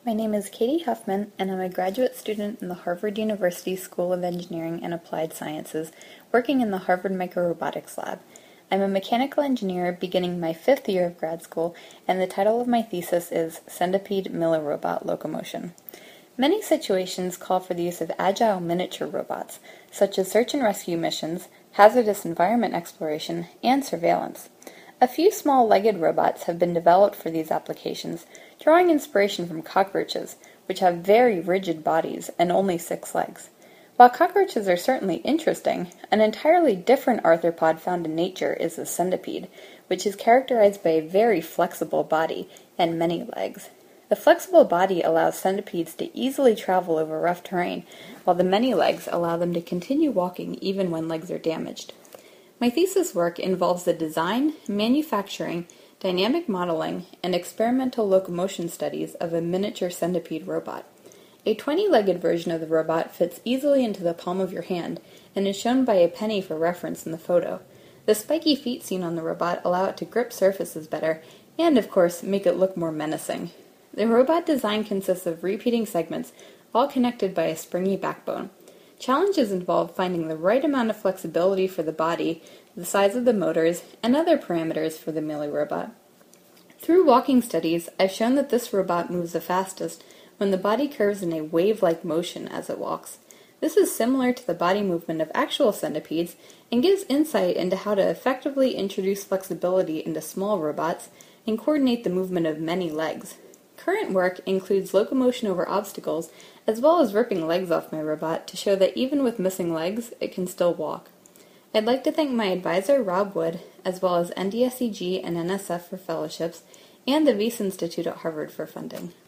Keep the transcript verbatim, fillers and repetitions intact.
My name is Katie Huffman, and I'm a graduate student in the Harvard University School of Engineering and Applied Sciences, working in the Harvard Microrobotics Lab. I'm a mechanical engineer beginning my fifth year of grad school, and the title of my thesis is Centipede Millirobot Locomotion. Many situations call for the use of agile miniature robots, such as search and rescue missions, hazardous environment exploration, and surveillance. A few small-legged robots have been developed for these applications, drawing inspiration from cockroaches, which have very rigid bodies and only six legs. While cockroaches are certainly interesting, an entirely different arthropod found in nature is the centipede, which is characterized by a very flexible body and many legs. The flexible body allows centipedes to easily travel over rough terrain, while the many legs allow them to continue walking even when legs are damaged. My thesis work involves the design, manufacturing, dynamic modeling, and experimental locomotion studies of a miniature centipede robot. A twenty-legged version of the robot fits easily into the palm of your hand and is shown by a penny for reference in the photo. The spiky feet seen on the robot allow it to grip surfaces better and, of course, make it look more menacing. The robot design consists of repeating segments, all connected by a springy backbone. Challenges involve finding the right amount of flexibility for the body, the size of the motors, and other parameters for the Millirobot. Through walking studies, I've shown that this robot moves the fastest when the body curves in a wave-like motion as it walks. This is similar to the body movement of actual centipedes and gives insight into how to effectively introduce flexibility into small robots and coordinate the movement of many legs. Current work includes locomotion over obstacles, as well as ripping legs off my robot to show that even with missing legs, it can still walk. I'd like to thank my advisor, Rob Wood, as well as N D S E G and N S F for fellowships, and the Wyss Institute at Harvard for funding.